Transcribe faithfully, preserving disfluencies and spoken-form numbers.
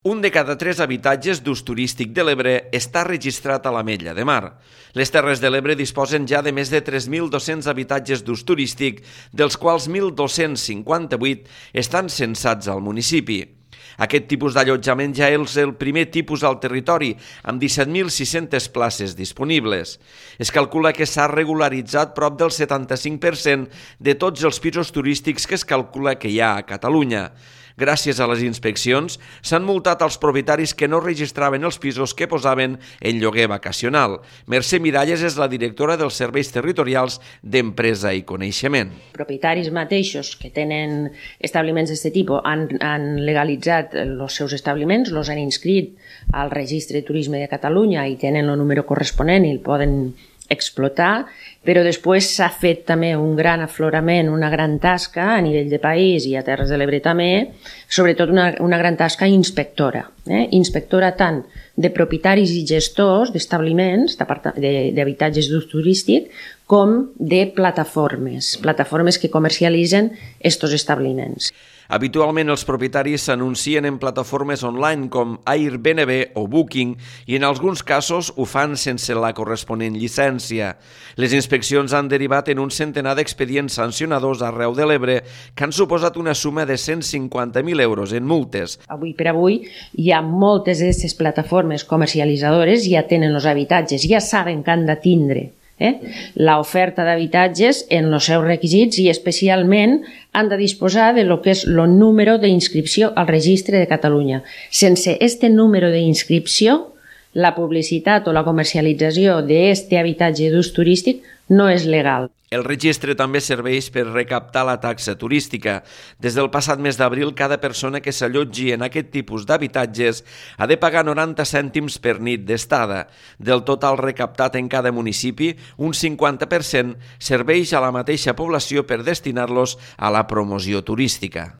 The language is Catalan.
Un de cada tres habitatges d'ús turístic de l'Ebre està registrat a l'Ametlla de Mar. Les Terres de l'Ebre disposen ja de més de tres mil dos-cents habitatges d'ús turístic, dels quals mil dos-cents cinquanta-vuit estan censats al municipi. Aquest tipus d'allotjament ja és el primer tipus al territori, amb disset mil sis-centes places disponibles. Es calcula que s'ha regularitzat prop del setanta-cinc per cent de tots els pisos turístics que es calcula que hi ha a Catalunya. Gràcies a les inspeccions, s'han multat els propietaris que no registraven els pisos que posaven en lloguer vacacional. Mercè Miralles és la directora dels Serveis Territorials d'Empresa i Coneixement. Propietaris mateixos que tenen establiments d'aquest tipus han, han legalitzat els seus establiments, els han inscrit al Registre de Turisme de Catalunya i tenen el número corresponent i el poden explotar, però després s'ha fet també un gran aflorament, una gran tasca a nivell de país i a Terres de l'Ebre també, sobretot una, una gran tasca inspectora, eh? inspectora tant de propietaris i gestors d'establiments, d'habitatges d'ús turístic, com de plataformes, plataformes que comercialitzen estos establiments. Habitualment els propietaris s'anuncien en plataformes online com Airbnb o Booking i en alguns casos ho fan sense la corresponent llicència. Les inspeccions han derivat en un centenar d'expedients sancionadors arreu de l'Ebre que han suposat una suma de cent cinquanta mil euros en multes. Avui per avui hi ha moltes d'aquestes plataformes comercialitzadores, ja tenen els habitatges, ja saben que han de tindre Eh? l'oferta d'habitatges en els seus requisits i especialment han de disposar de lo que és el número d'inscripció al Registre de Catalunya. Sense este número d'inscripció, la publicitat o la comercialització d'aquest habitatge d'ús turístic no és legal. El registre també serveix per recaptar la taxa turística. Des del passat mes d'abril, cada persona que s'allotgi en aquest tipus d'habitatges ha de pagar noranta cèntims per nit d'estada. Del total recaptat en cada municipi, un cinquanta per cent serveix a la mateixa població per destinar-los a la promoció turística.